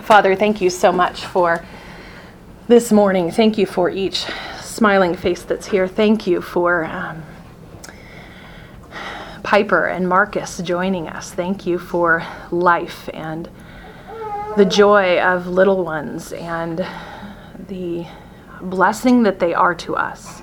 Father, thank you so much for this morning. Thank you for each smiling face that's here. Thank you for Piper and Marcus joining us. Thank you for life and the joy of little ones and the blessing that they are to us.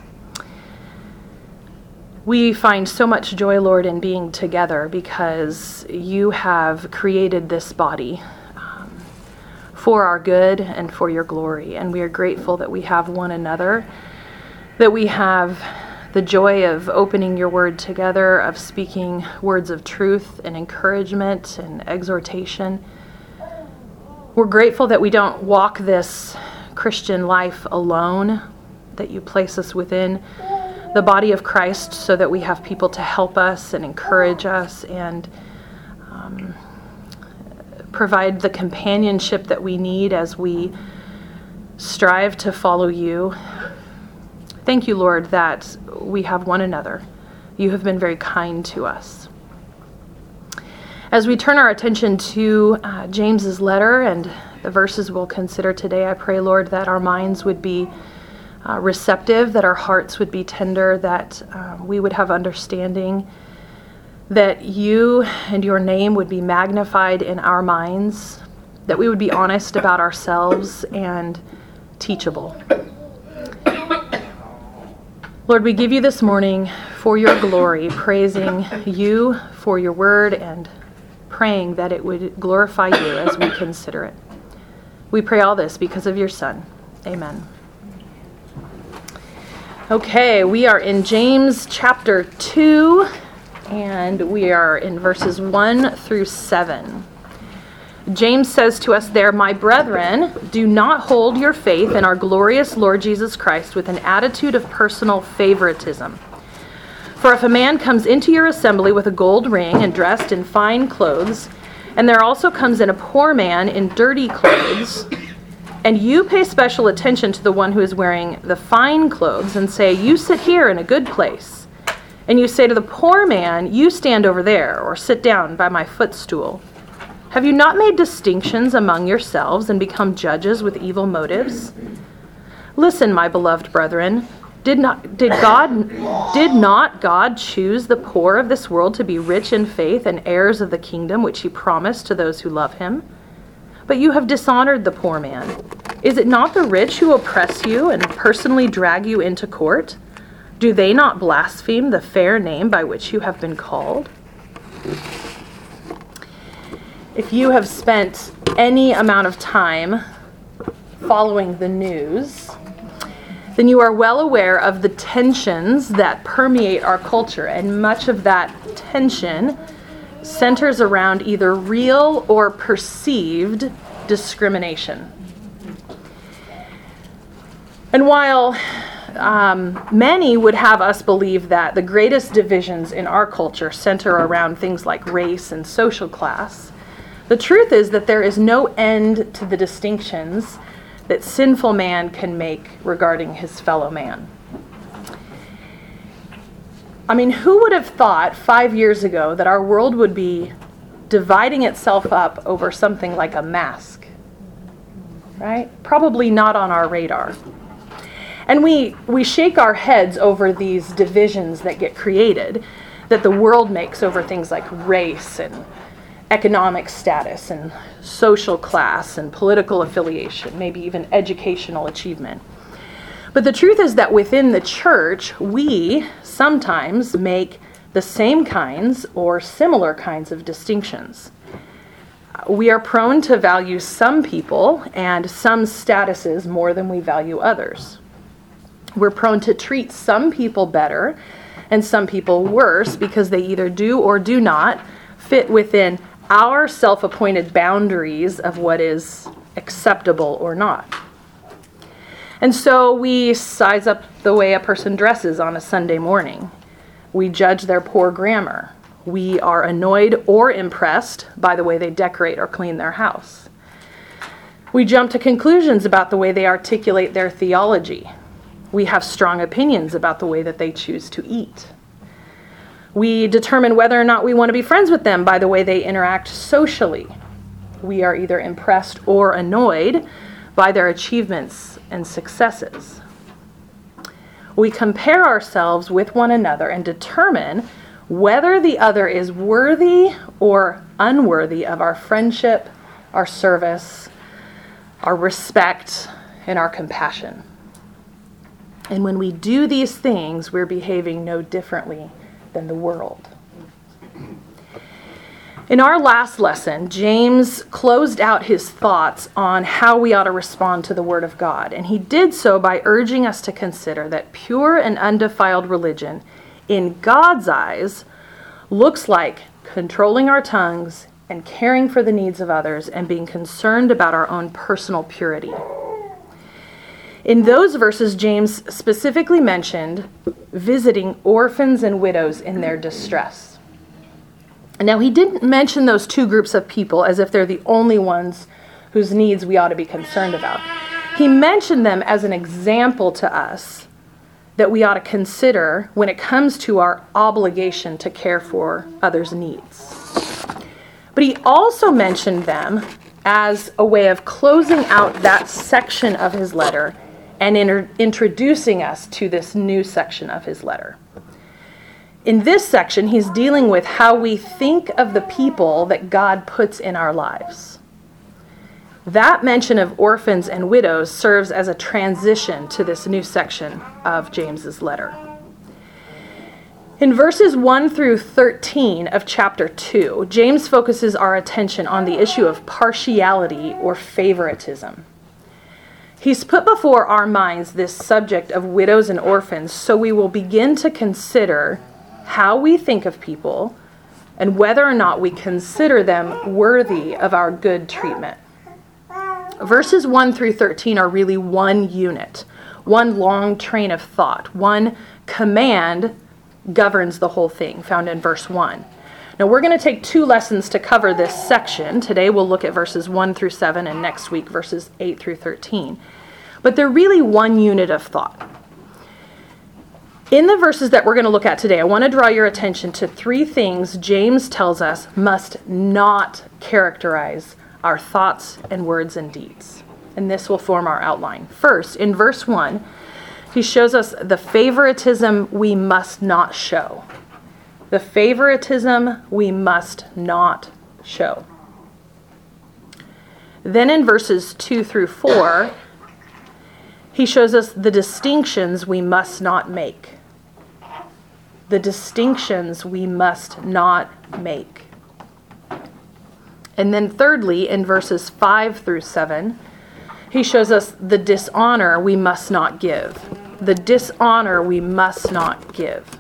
We find so much joy, Lord, in being together because you have created this body for our good and for your glory. And we are grateful that we have one another, that we have the joy of opening your word together, of speaking words of truth and encouragement and exhortation. We're grateful that we don't walk this Christian life alone, that you place us within the body of Christ so that we have people to help us and encourage us and provide the companionship that we need as we strive to follow you. Thank you, Lord, that we have one another. You have been very kind to us. As we turn our attention to James's letter and the verses we'll consider today, I pray, Lord, that our minds would be receptive, that our hearts would be tender, that we would have understanding, that you and your name would be magnified in our minds, that we would be honest about ourselves and teachable. Lord, we give you this morning for your glory, praising you for your word and praying that it would glorify you as we consider it. We pray all this because of your Son. Amen. Okay, we are in James chapter 2, and we are in verses 1 through 7. James says to us there, "My brethren, do not hold your faith in our glorious Lord Jesus Christ with an attitude of personal favoritism. For if a man comes into your assembly with a gold ring and dressed in fine clothes, and there also comes in a poor man in dirty clothes, and you pay special attention to the one who is wearing the fine clothes and say, 'You sit here in a good place,' and you say to the poor man, 'You stand over there,' or 'Sit down by my footstool,' have you not made distinctions among yourselves and become judges with evil motives? Listen, my beloved brethren, did not God choose the poor of this world to be rich in faith and heirs of the kingdom which he promised to those who love him? But you have dishonored the poor man. Is it not the rich who oppress you and personally drag you into court? Do they not blaspheme the fair name by which you have been called?" If you have spent any amount of time following the news, then you are well aware of the tensions that permeate our culture, and much of that tension centers around either real or perceived discrimination. And while many would have us believe that the greatest divisions in our culture center around things like race and social class, the truth is that there is no end to the distinctions that sinful man can make regarding his fellow man. I mean, who would have thought 5 years ago that our world would be dividing itself up over something like a mask? Right? Probably not on our radar. And we shake our heads over these divisions that get created, that the world makes over things like race and economic status and social class and political affiliation, maybe even educational achievement. But the truth is that within the church, we sometimes make the same kinds or similar kinds of distinctions. We are prone to value some people and some statuses more than we value others. We're prone to treat some people better and some people worse because they either do or do not fit within our self-appointed boundaries of what is acceptable or not. And so we size up the way a person dresses on a Sunday morning. We judge their poor grammar. We are annoyed or impressed by the way they decorate or clean their house. We jump to conclusions about the way they articulate their theology. We have strong opinions about the way that they choose to eat. We determine whether or not we want to be friends with them by the way they interact socially. we are either impressed or annoyed by their achievements and successes. We compare ourselves with one another and determine whether the other is worthy or unworthy of our friendship, our service, our respect, and our compassion. And when we do these things, we're behaving no differently than the world. In our last lesson, James closed out his thoughts on how we ought to respond to the Word of God. And he did so by urging us to consider that pure and undefiled religion, in God's eyes, looks like controlling our tongues and caring for the needs of others and being concerned about our own personal purity. In those verses, James specifically mentioned visiting orphans and widows in their distress. Now, he didn't mention those two groups of people as if they're the only ones whose needs we ought to be concerned about. He mentioned them as an example to us that we ought to consider when it comes to our obligation to care for others' needs. But he also mentioned them as a way of closing out that section of his letter and introducing us to this new section of his letter. In this section, he's dealing with how we think of the people that God puts in our lives. That mention of orphans and widows serves as a transition to this new section of James's letter. In verses 1 through 13 of chapter 2, James focuses our attention on the issue of partiality or favoritism. He's put before our minds this subject of widows and orphans, so we will begin to consider how we think of people and whether or not we consider them worthy of our good treatment. Verses 1 through 13 are really one unit, one long train of thought. One command governs the whole thing, found in verse 1. Now, we're going to take 2 lessons to cover this section. Today we'll look at verses 1 through 7, and next week verses 8 through 13. But they're really one unit of thought. In the verses that we're going to look at today, I want to draw your attention to 3 things James tells us must not characterize our thoughts and words and deeds. And this will form our outline. First, in verse 1, he shows us the favoritism we must not show. The favoritism we must not show. Then in verses 2 through 4, he shows us the distinctions we must not make. The distinctions we must not make. And then thirdly, in verses 5 through 7, he shows us the dishonor we must not give. The dishonor we must not give.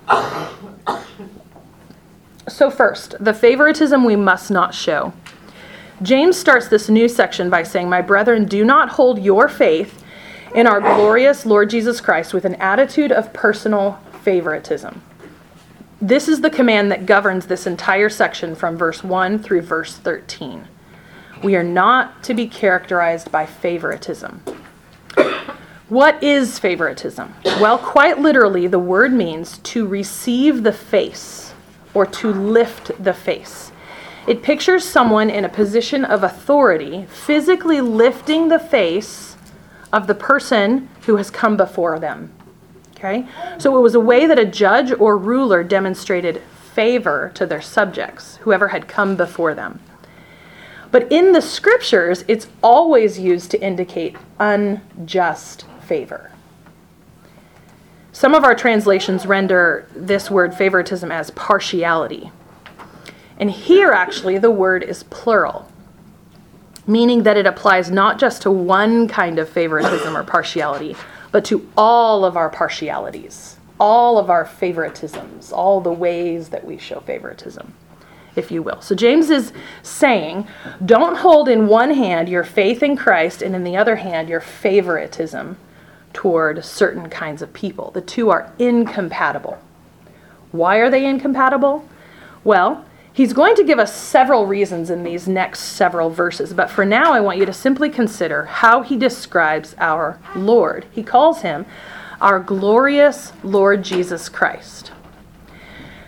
So first, the favoritism we must not show. James starts this new section by saying, "My brethren, do not hold your faith in our glorious Lord Jesus Christ with an attitude of personal favoritism." This is the command that governs this entire section from verse 1 through verse 13. We are not to be characterized by favoritism. What is favoritism? Well, quite literally, the word means to receive the face or to lift the face. It pictures someone in a position of authority physically lifting the face of the person who has come before them. Okay? So it was a way that a judge or ruler demonstrated favor to their subjects, whoever had come before them. But in the scriptures, it's always used to indicate unjust favor. Some of our translations render this word favoritism as partiality. And here, actually, the word is plural, meaning that it applies not just to one kind of favoritism or partiality, but to all of our partialities, all of our favoritisms, all the ways that we show favoritism, if you will. So James is saying, don't hold in one hand your faith in Christ and in the other hand your favoritism toward certain kinds of people. The two are incompatible. Why are they incompatible? Well, he's going to give us several reasons in these next several verses, but for now I want you to simply consider how he describes our Lord. He calls him our glorious Lord Jesus Christ.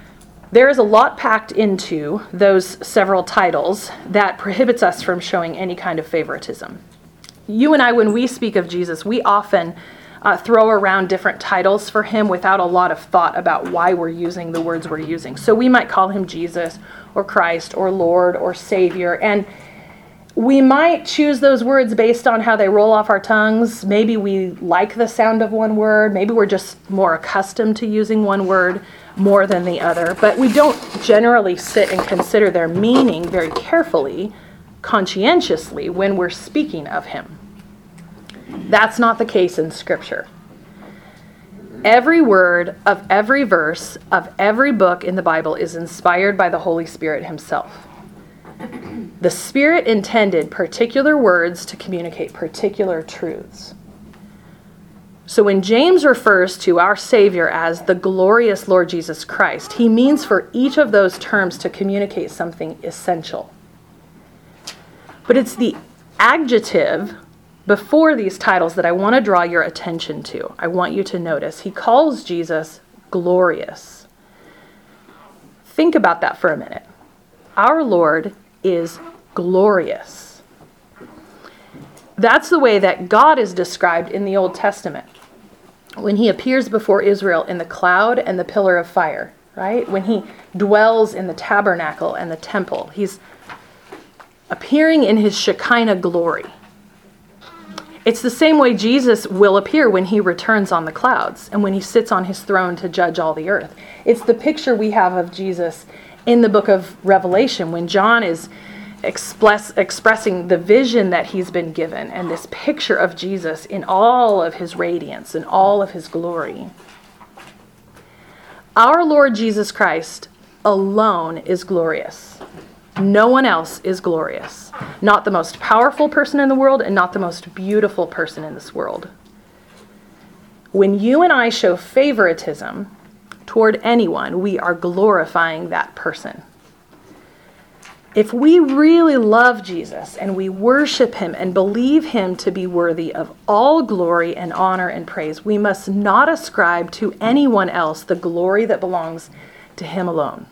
There is a lot packed into those several titles that prohibits us from showing any kind of favoritism. You and I, when we speak of Jesus, we often throw around different titles for him without a lot of thought about why we're using the words we're using. So we might call him Jesus or Christ or Lord or Savior, and we might choose those words based on how they roll off our tongues. Maybe we like the sound of one word. Maybe we're just more accustomed to using one word more than the other. But we don't generally sit and consider their meaning very carefully, conscientiously, when we're speaking of him. That's not the case in Scripture. Every word of every verse of every book in the Bible is inspired by the Holy Spirit himself. The Spirit intended particular words to communicate particular truths. So when James refers to our Savior as the glorious Lord Jesus Christ, he means for each of those terms to communicate something essential. But it's the adjective before these titles that I want to draw your attention to. I want you to notice. He calls Jesus glorious. Think about that for a minute. Our Lord is glorious. That's the way that God is described in the Old Testament. When he appears before Israel in the cloud and the pillar of fire, right? When he dwells in the tabernacle and the temple, he's appearing in his Shekinah glory. It's the same way Jesus will appear when he returns on the clouds and when he sits on his throne to judge all the earth. It's the picture we have of Jesus in the book of Revelation when John is expressing the vision that he's been given and this picture of Jesus in all of his radiance and all of his glory. Our Lord Jesus Christ alone is glorious. No one else is glorious. Not the most powerful person in the world and not the most beautiful person in this world. When you and I show favoritism toward anyone, we are glorifying that person. If we really love Jesus and we worship him and believe him to be worthy of all glory and honor and praise, we must not ascribe to anyone else the glory that belongs to him alone.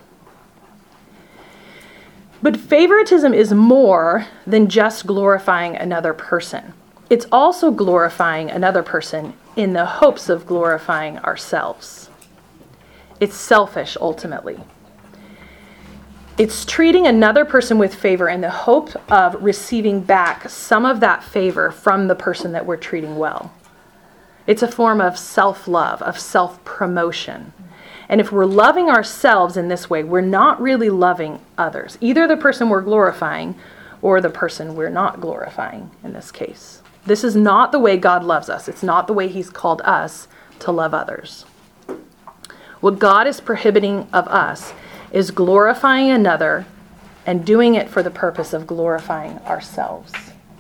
But favoritism is more than just glorifying another person. It's also glorifying another person in the hopes of glorifying ourselves. It's selfish, ultimately. It's treating another person with favor in the hope of receiving back some of that favor from the person that we're treating well. It's a form of self-love, of self-promotion. And if we're loving ourselves in this way, we're not really loving others. Either the person we're glorifying or the person we're not glorifying in this case. This is not the way God loves us. It's not the way he's called us to love others. What God is prohibiting of us is glorifying another and doing it for the purpose of glorifying ourselves.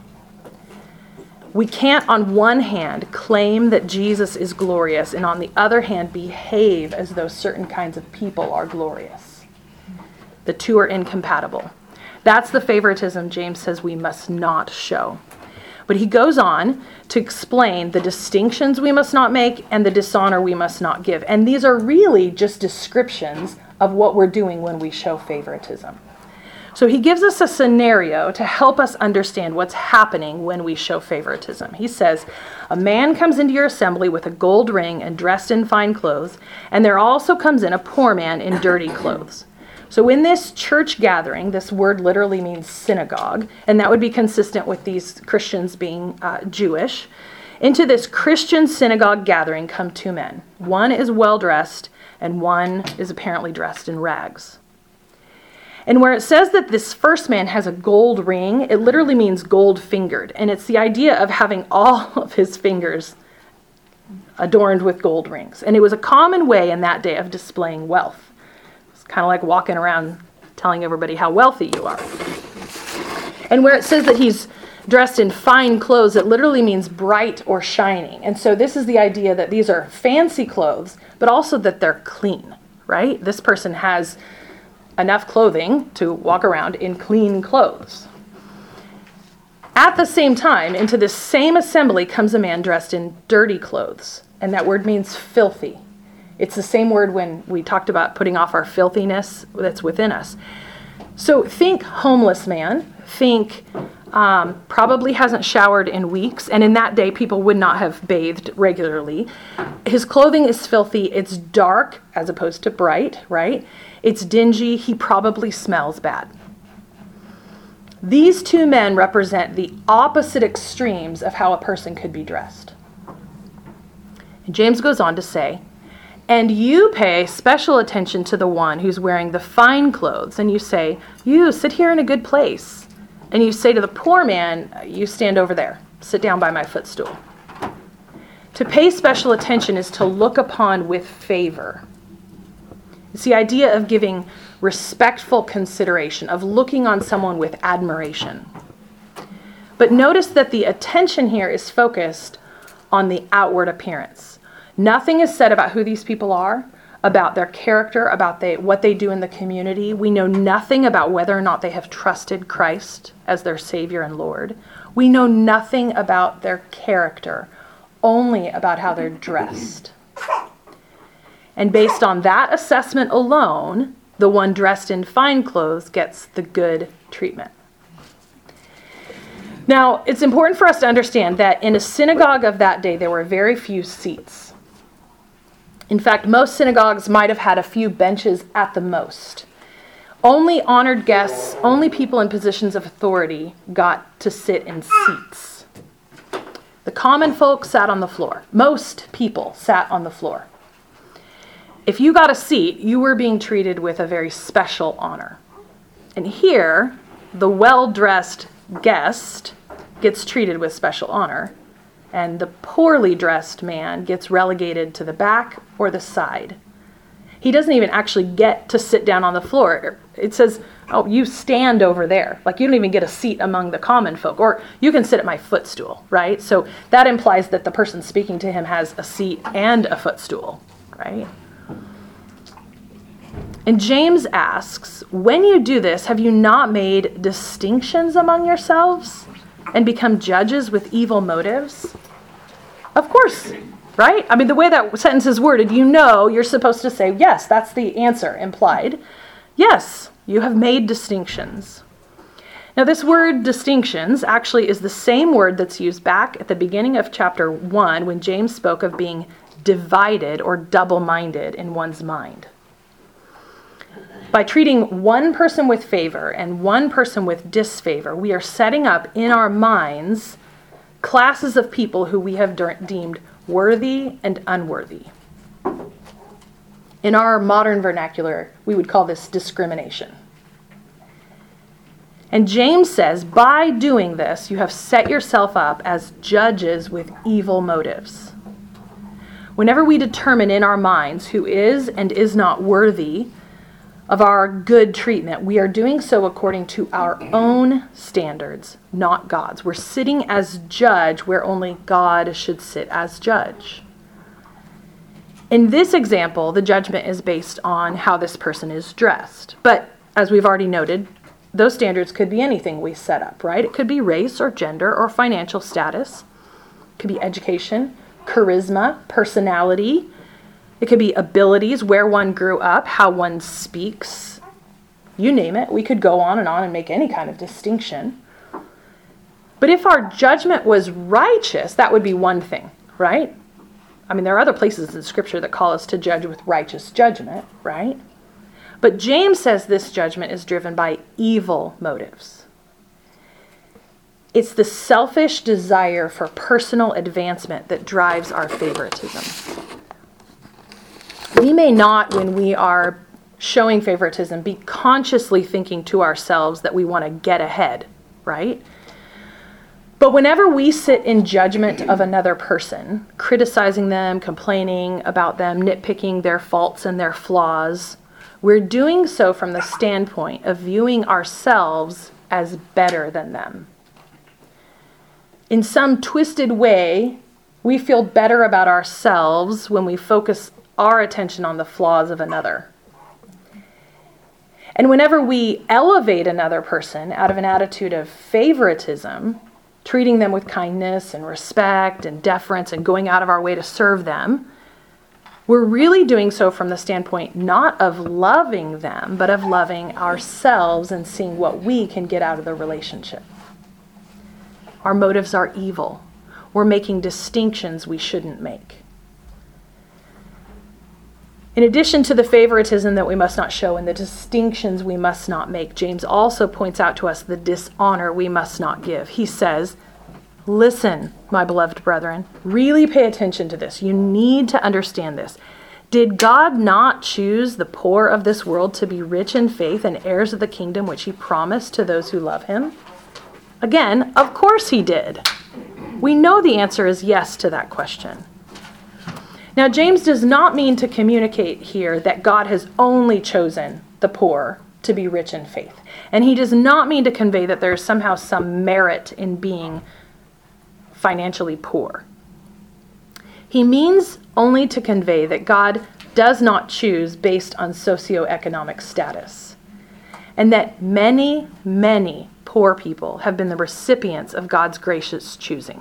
We can't, on one hand, claim that Jesus is glorious and on the other hand, behave as though certain kinds of people are glorious. The two are incompatible. That's the favoritism James says we must not show. But he goes on to explain the distinctions we must not make and the dishonor we must not give. And these are really just descriptions of what we're doing when we show favoritism. So he gives us a scenario to help us understand what's happening when we show favoritism. He says, a man comes into your assembly with a gold ring and dressed in fine clothes, and there also comes in a poor man in dirty clothes. So in this church gathering, this word literally means synagogue, and that would be consistent with these Christians being Jewish. Into this Christian synagogue gathering come two men. One is well-dressed, and one is apparently dressed in rags. And where it says that this first man has a gold ring, it literally means gold-fingered. And it's the idea of having all of his fingers adorned with gold rings. And it was a common way in that day of displaying wealth. It's kind of like walking around telling everybody how wealthy you are. And where it says that he's dressed in fine clothes, it literally means bright or shining. And so this is the idea that these are fancy clothes, but also that they're clean, right? This person has enough clothing to walk around in clean clothes. At the same time, into this same assembly comes a man dressed in dirty clothes, and that word means filthy. It's the same word when we talked about putting off our filthiness that's within us. So think homeless man. Think probably hasn't showered in weeks. And in that day, people would not have bathed regularly. His clothing is filthy. It's dark as opposed to bright, right? It's dingy. He probably smells bad. These two men represent the opposite extremes of how a person could be dressed. And James goes on to say, and you pay special attention to the one who's wearing the fine clothes, and you say, you sit here in a good place. And you say to the poor man, you stand over there, sit down by my footstool. To pay special attention is to look upon with favor. It's the idea of giving respectful consideration, of looking on someone with admiration. But notice that the attention here is focused on the outward appearance. Nothing is said about who these people are, about their character, about what they do in the community. We know nothing about whether or not they have trusted Christ as their Savior and Lord. We know nothing about their character, only about how they're dressed. And based on that assessment alone, the one dressed in fine clothes gets the good treatment. Now, it's important for us to understand that in a synagogue of that day, there were very few seats. In fact, most synagogues might have had a few benches at the most. Only honored guests, only people in positions of authority got to sit in seats. The common folk sat on the floor. Most people sat on the floor. If you got a seat, you were being treated with a very special honor. And here, the well-dressed guest gets treated with special honor, and the poorly dressed man gets relegated to the back or the side. He doesn't even actually get to sit down on the floor. It says, oh, you stand over there. Like, you don't even get a seat among the common folk, or you can sit at my footstool, right? So that implies that the person speaking to him has a seat and a footstool, right? And James asks, when you do this, have you not made distinctions among yourselves and become judges with evil motives? Of course, right? I mean, the way that sentence is worded, you're supposed to say, yes, that's the answer implied. Yes, you have made distinctions. Now, this word distinctions actually is the same word that's used back at the beginning of chapter 1 when James spoke of being divided or double-minded in one's mind. By treating one person with favor and one person with disfavor, we are setting up in our minds classes of people who we have deemed worthy and unworthy. In our modern vernacular, we would call this discrimination. And James says, by doing this, you have set yourself up as judges with evil motives. Whenever we determine in our minds who is and is not worthy of our good treatment, we are doing so according to our own standards, not God's. We're sitting as judge where only God should sit as judge. In this example, the judgment is based on how this person is dressed. But as we've already noted, those standards could be anything we set up, right? It could be race or gender or financial status. It could be education, charisma, personality. It could be abilities, where one grew up, how one speaks. You name it. We could go on and make any kind of distinction. But if our judgment was righteous, that would be one thing, right? I mean, there are other places in Scripture that call us to judge with righteous judgment, right? But James says this judgment is driven by evil motives. It's the selfish desire for personal advancement that drives our favoritism. We may not, when we are showing favoritism, be consciously thinking to ourselves that we want to get ahead, right? But whenever we sit in judgment of another person, criticizing them, complaining about them, nitpicking their faults and their flaws, we're doing so from the standpoint of viewing ourselves as better than them. In some twisted way, we feel better about ourselves when we focus our attention on the flaws of another. And whenever we elevate another person out of an attitude of favoritism, treating them with kindness and respect and deference and going out of our way to serve them, we're really doing so from the standpoint not of loving them, but of loving ourselves and seeing what we can get out of the relationship. Our motives are evil. We're making distinctions we shouldn't make. In addition to the favoritism that we must not show and the distinctions we must not make, James also points out to us the dishonor we must not give. He says, listen, my beloved brethren, really pay attention to this. You need to understand this. Did God not choose the poor of this world to be rich in faith and heirs of the kingdom which he promised to those who love him? Again, of course he did. We know the answer is yes to that question. Now, James does not mean to communicate here that God has only chosen the poor to be rich in faith. And he does not mean to convey that there is somehow some merit in being financially poor. He means only to convey that God does not choose based on socioeconomic status, and that many, many poor people have been the recipients of God's gracious choosing.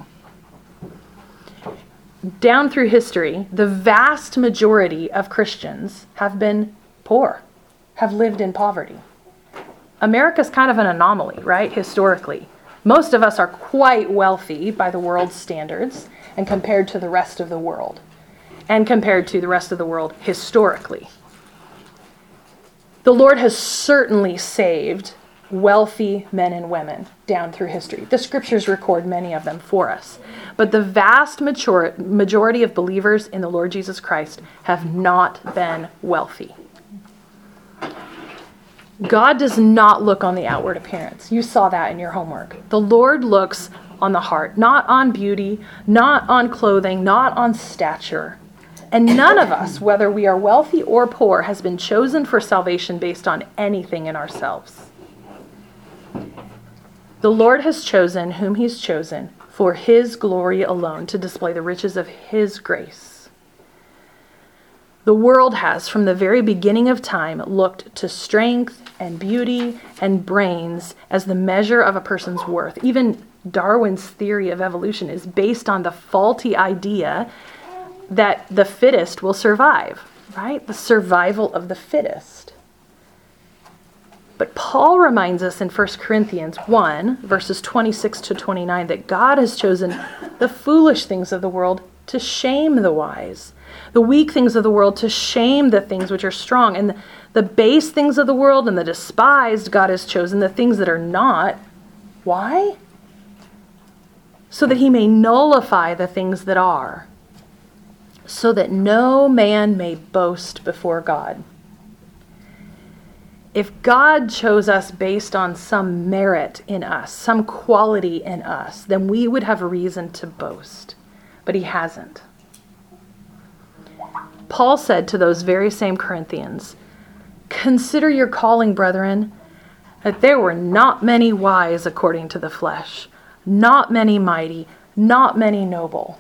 Down through history, the vast majority of Christians have been poor, have lived in poverty. America's kind of an anomaly, right, historically. Most of us are quite wealthy by the world's standards and compared to the rest of the world, and compared to the rest of the world historically. The Lord has certainly saved wealthy men and women down through history. The scriptures record many of them for us. But the vast majority of believers in the Lord Jesus Christ have not been wealthy. God does not look on the outward appearance. You saw that in your homework. The Lord looks on the heart, not on beauty, not on clothing, not on stature. And none of us, whether we are wealthy or poor, has been chosen for salvation based on anything in ourselves. The Lord has chosen whom he's chosen for his glory alone, to display the riches of his grace. The world has, from the very beginning of time, looked to strength and beauty and brains as the measure of a person's worth. Even Darwin's theory of evolution is based on the faulty idea that the fittest will survive, right? The survival of the fittest. But Paul reminds us in 1 Corinthians 1, verses 26 to 29, that God has chosen the foolish things of the world to shame the wise, the weak things of the world to shame the things which are strong, and the base things of the world and the despised God has chosen, the things that are not. Why? So that he may nullify the things that are, so that no man may boast before God. If God chose us based on some merit in us, some quality in us, then we would have a reason to boast. But he hasn't. Paul said to those very same Corinthians, "Consider your calling, brethren, that there were not many wise according to the flesh, not many mighty, not many noble."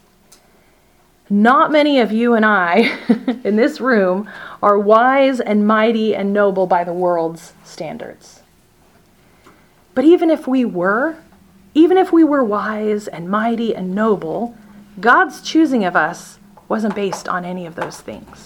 Not many of you and I in this room are wise and mighty and noble by the world's standards. But even if we were wise and mighty and noble, God's choosing of us wasn't based on any of those things.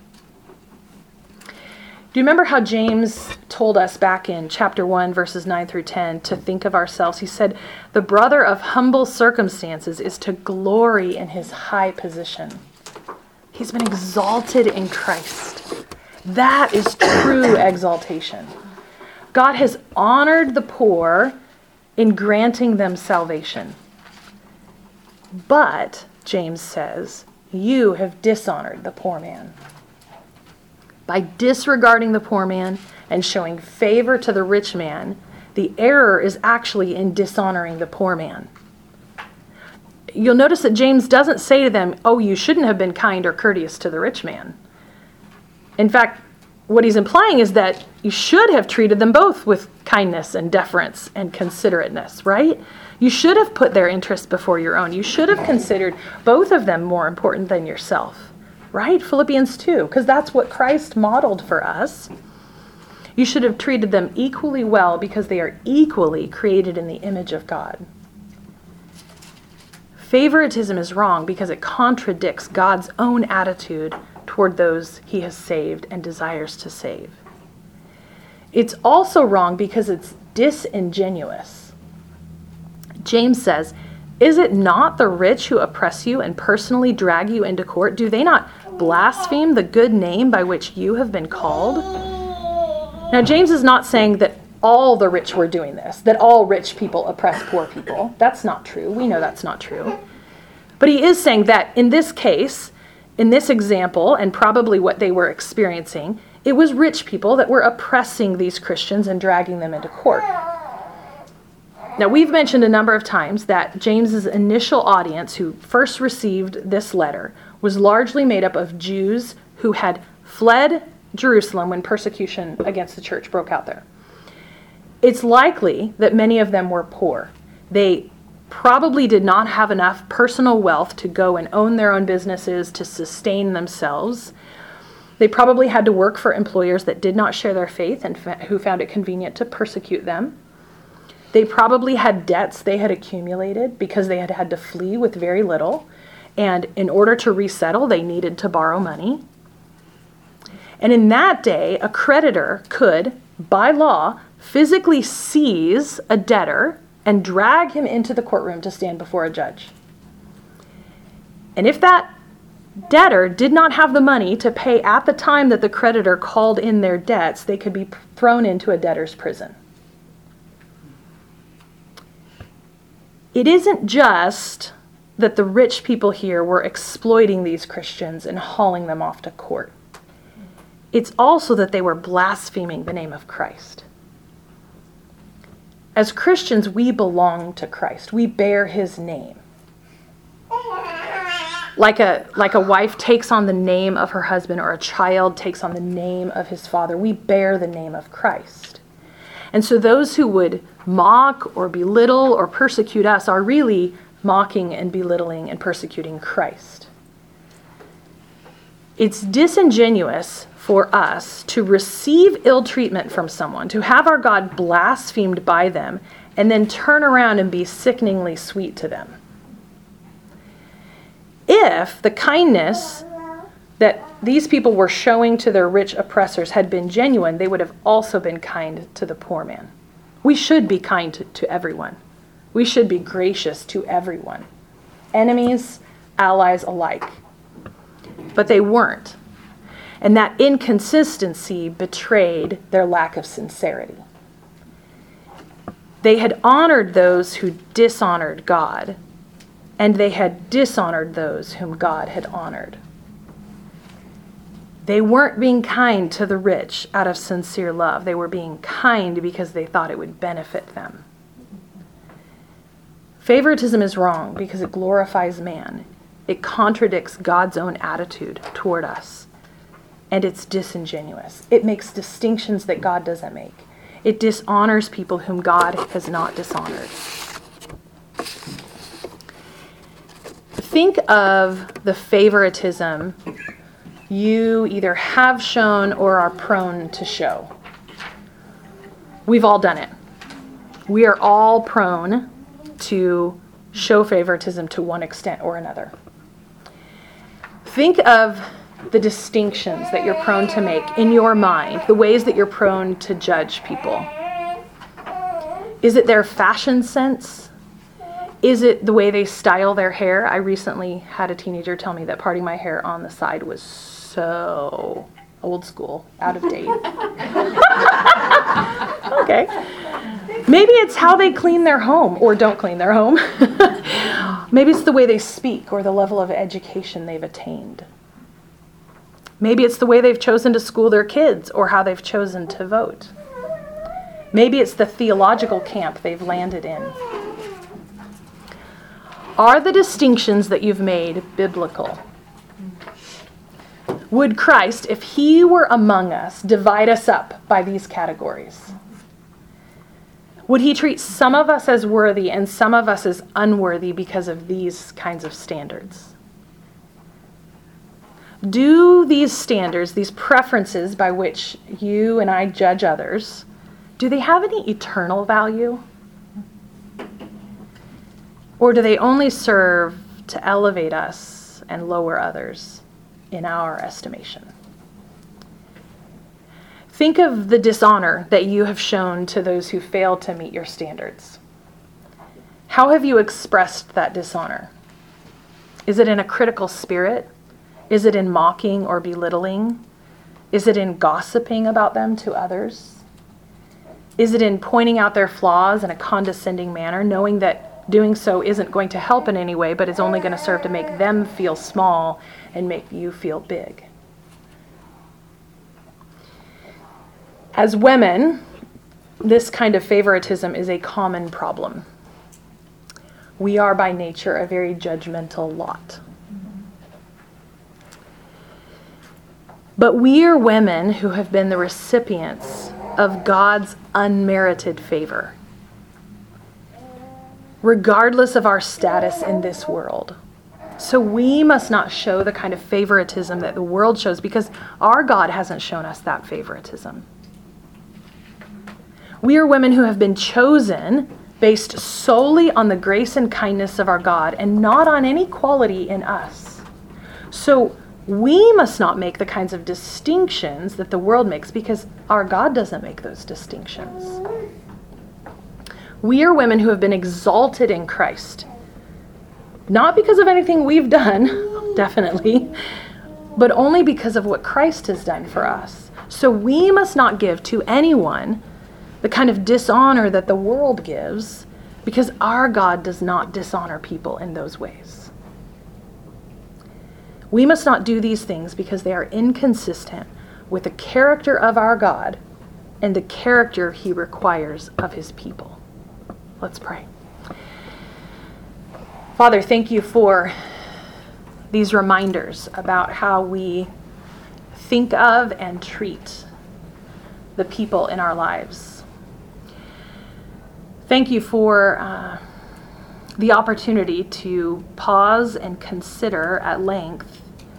Do you remember how James told us back in chapter 1, verses 9 through 10, to think of ourselves? He said, the brother of humble circumstances is to glory in his high position. He's been exalted in Christ. That is true exaltation. God has honored the poor in granting them salvation. But, James says, you have dishonored the poor man. By disregarding the poor man and showing favor to the rich man, the error is actually in dishonoring the poor man. You'll notice that James doesn't say to them, oh, you shouldn't have been kind or courteous to the rich man. In fact, what he's implying is that you should have treated them both with kindness and deference and considerateness, right? You should have put their interests before your own. You should have considered both of them more important than yourself. Right? Philippians 2, because that's what Christ modeled for us. You should have treated them equally well because they are equally created in the image of God. Favoritism is wrong because it contradicts God's own attitude toward those he has saved and desires to save. It's also wrong because it's disingenuous. James says, "Is it not the rich who oppress you and personally drag you into court? Do they not blaspheme the good name by which you have been called?" Now, James is not saying that all the rich were doing this, that all rich people oppress poor people. That's not true. We know that's not true. But he is saying that in this case, in this example, and probably what they were experiencing, it was rich people that were oppressing these Christians and dragging them into court. Now, we've mentioned a number of times that James's initial audience who first received this letter was largely made up of Jews who had fled Jerusalem when persecution against the church broke out there. It's likely that many of them were poor. They probably did not have enough personal wealth to go and own their own businesses to sustain themselves. They probably had to work for employers that did not share their faith and who found it convenient to persecute them. They probably had debts they had accumulated because they had had to flee with very little. And in order to resettle, they needed to borrow money. And in that day, a creditor could, by law, physically seize a debtor and drag him into the courtroom to stand before a judge. And if that debtor did not have the money to pay at the time that the creditor called in their debts, they could be thrown into a debtor's prison. It isn't just that the rich people here were exploiting these Christians and hauling them off to court. It's also that they were blaspheming the name of Christ. As Christians, we belong to Christ. We bear his name. Like a wife takes on the name of her husband or a child takes on the name of his father, we bear the name of Christ. And so those who would mock or belittle or persecute us are really mocking and belittling and persecuting Christ. It's disingenuous for us to receive ill treatment from someone, to have our God blasphemed by them, and then turn around and be sickeningly sweet to them. If the kindness that these people were showing to their rich oppressors had been genuine, they would have also been kind to the poor man. We should be kind to everyone. We should be gracious to everyone, enemies, allies alike. But they weren't. And that inconsistency betrayed their lack of sincerity. They had honored those who dishonored God, and they had dishonored those whom God had honored. They weren't being kind to the rich out of sincere love. They were being kind because they thought it would benefit them. Favoritism is wrong because it glorifies man. It contradicts God's own attitude toward us. And it's disingenuous. It makes distinctions that God doesn't make. It dishonors people whom God has not dishonored. Think of the favoritism you either have shown or are prone to show. We've all done it. We are all prone to show favoritism to one extent or another. Think of the distinctions that you're prone to make in your mind, the ways that you're prone to judge people. Is it their fashion sense? Is it the way they style their hair? I recently had a teenager tell me that parting my hair on the side was so old school, out of date. Okay. Maybe it's how they clean their home or don't clean their home. Maybe it's the way they speak or the level of education they've attained. Maybe it's the way they've chosen to school their kids or how they've chosen to vote. Maybe it's the theological camp they've landed in. Are the distinctions that you've made biblical? Would Christ, if he were among us, divide us up by these categories? Would he treat some of us as worthy and some of us as unworthy because of these kinds of standards? Do these standards, these preferences by which you and I judge others, do they have any eternal value? Or do they only serve to elevate us and lower others in our estimation? Think of the dishonor that you have shown to those who fail to meet your standards. How have you expressed that dishonor? Is it in a critical spirit? Is it in mocking or belittling? Is it in gossiping about them to others? Is it in pointing out their flaws in a condescending manner, knowing that doing so isn't going to help in any way, but is only going to serve to make them feel small and make you feel big? As women, this kind of favoritism is a common problem. We are by nature a very judgmental lot. But we are women who have been the recipients of God's unmerited favor, regardless of our status in this world. So we must not show the kind of favoritism that the world shows, because our God hasn't shown us that favoritism. We are women who have been chosen based solely on the grace and kindness of our God and not on any quality in us. So we must not make the kinds of distinctions that the world makes, because our God doesn't make those distinctions. We are women who have been exalted in Christ, not because of anything we've done, definitely, but only because of what Christ has done for us. So we must not give to anyone the kind of dishonor that the world gives, because our God does not dishonor people in those ways. We must not do these things because they are inconsistent with the character of our God and the character he requires of his people. Let's pray. Father, thank you for these reminders about how we think of and treat the people in our lives. Thank you for the opportunity to pause and consider at length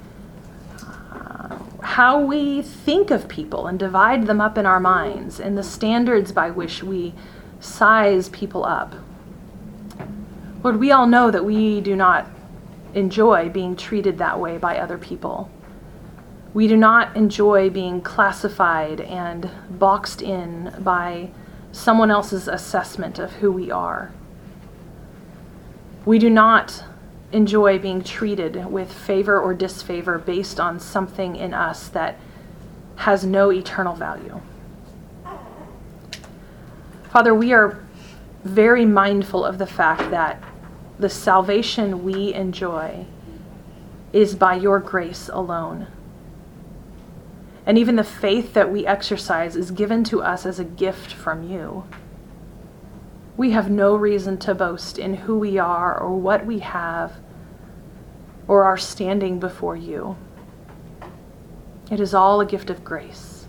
how we think of people and divide them up in our minds and the standards by which we size people up. Lord, we all know that we do not enjoy being treated that way by other people. We do not enjoy being classified and boxed in by someone else's assessment of who we are. We do not enjoy being treated with favor or disfavor based on something in us that has no eternal value. Father, we are very mindful of the fact that the salvation we enjoy is by your grace alone. And even the faith that we exercise is given to us as a gift from you. We have no reason to boast in who we are or what we have or our standing before you. It is all a gift of grace.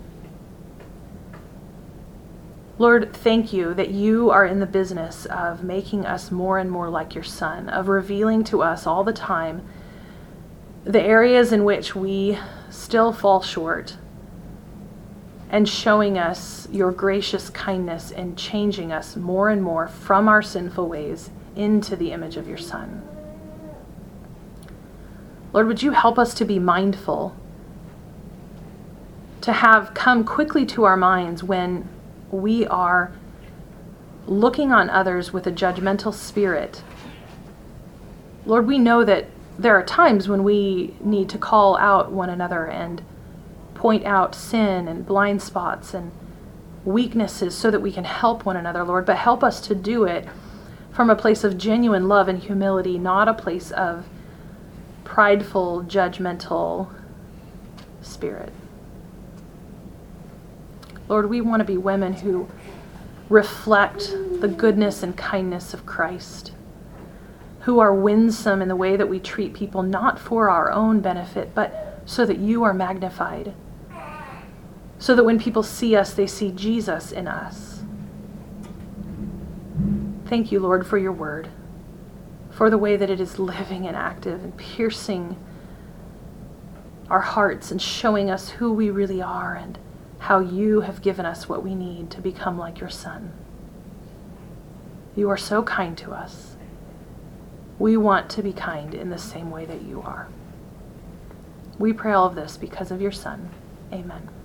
Lord, thank you that you are in the business of making us more and more like your Son, of revealing to us all the time the areas in which we still fall short, and showing us your gracious kindness and changing us more and more from our sinful ways into the image of your Son. Lord, would you help us to be mindful, to have come quickly to our minds when we are looking on others with a judgmental spirit. Lord, we know that there are times when we need to call out one another and point out sin and blind spots and weaknesses so that we can help one another, Lord, but help us to do it from a place of genuine love and humility, not a place of prideful, judgmental spirit. Lord, we want to be women who reflect the goodness and kindness of Christ, who are winsome in the way that we treat people, not for our own benefit, but so that you are magnified, so that when people see us, they see Jesus in us. Thank you, Lord, for your word, for the way that it is living and active and piercing our hearts and showing us who we really are and how you have given us what we need to become like your Son. You are so kind to us. We want to be kind in the same way that you are. We pray all of this because of your Son. Amen.